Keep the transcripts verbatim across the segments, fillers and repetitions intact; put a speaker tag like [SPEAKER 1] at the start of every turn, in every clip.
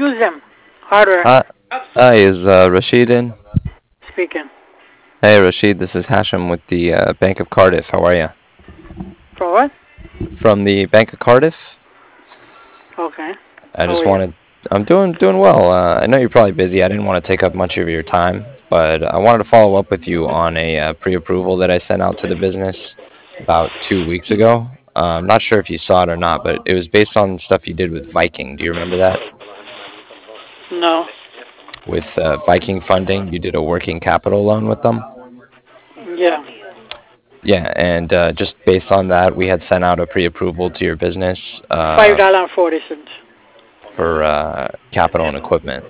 [SPEAKER 1] use them. Hardware.
[SPEAKER 2] Hi, hi, is uh, Rashid in?
[SPEAKER 1] Speaking.
[SPEAKER 2] Hey, Rashid, this is Hashem with the uh, Bank of Cardiff. How are you?
[SPEAKER 1] For what?
[SPEAKER 2] From the Bank of Cardiff.
[SPEAKER 1] Okay.
[SPEAKER 2] I
[SPEAKER 1] How
[SPEAKER 2] just
[SPEAKER 1] are you?
[SPEAKER 2] wanted. I'm doing doing well. Uh, I know you're probably busy. I didn't want to take up much of your time, but I wanted to follow up with you on a uh, pre-approval that I sent out to the business about two weeks ago. Uh, I'm not sure if you saw it or not, but it was based on stuff you did with Viking. Do you remember that?
[SPEAKER 1] No.
[SPEAKER 2] With uh, Viking funding, you did a working capital loan with them.
[SPEAKER 1] Yeah.
[SPEAKER 2] Yeah, and uh, just based on that, we had sent out a pre-approval to your business
[SPEAKER 1] Five
[SPEAKER 2] uh,
[SPEAKER 1] dollar and forty cents.
[SPEAKER 2] for uh, capital and equipment.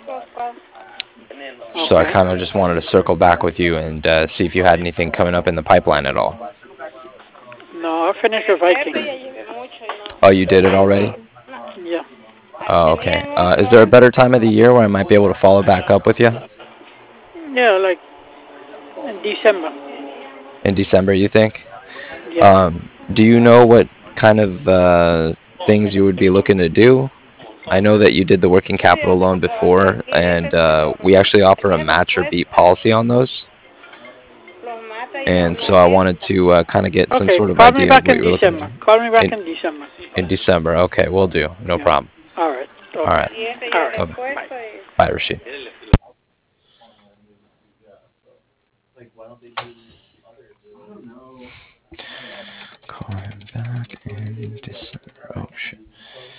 [SPEAKER 2] So I
[SPEAKER 1] Okay.
[SPEAKER 2] kind of just wanted to circle back with you and uh, see if you had anything coming up in the pipeline at all.
[SPEAKER 1] No, I finished with Viking.
[SPEAKER 2] Oh, you did it already?
[SPEAKER 1] Yeah.
[SPEAKER 2] Oh, okay. Uh, is there a better time of the year where I might be able to follow back up with you?
[SPEAKER 1] Yeah, like in December.
[SPEAKER 2] In December, you think?
[SPEAKER 1] Yeah.
[SPEAKER 2] Um, do you know what kind of uh, things you would be looking to do? I know that you did the working capital loan before, and uh, we actually offer a match or beat policy on those. And so I wanted to uh, kind of get some
[SPEAKER 1] Okay.
[SPEAKER 2] sort of
[SPEAKER 1] Call me
[SPEAKER 2] idea of
[SPEAKER 1] back
[SPEAKER 2] what
[SPEAKER 1] in
[SPEAKER 2] you were looking to
[SPEAKER 1] December.
[SPEAKER 2] do
[SPEAKER 1] Call me back
[SPEAKER 2] in
[SPEAKER 1] in December.
[SPEAKER 2] in December. Okay, we'll do. No
[SPEAKER 1] Yeah.
[SPEAKER 2] problem.
[SPEAKER 1] All right.
[SPEAKER 2] All
[SPEAKER 1] Okay.
[SPEAKER 2] right.
[SPEAKER 1] All right.
[SPEAKER 2] Bye,
[SPEAKER 1] Bye.
[SPEAKER 2] bye, Rashid. Call him back in December. Oh shit.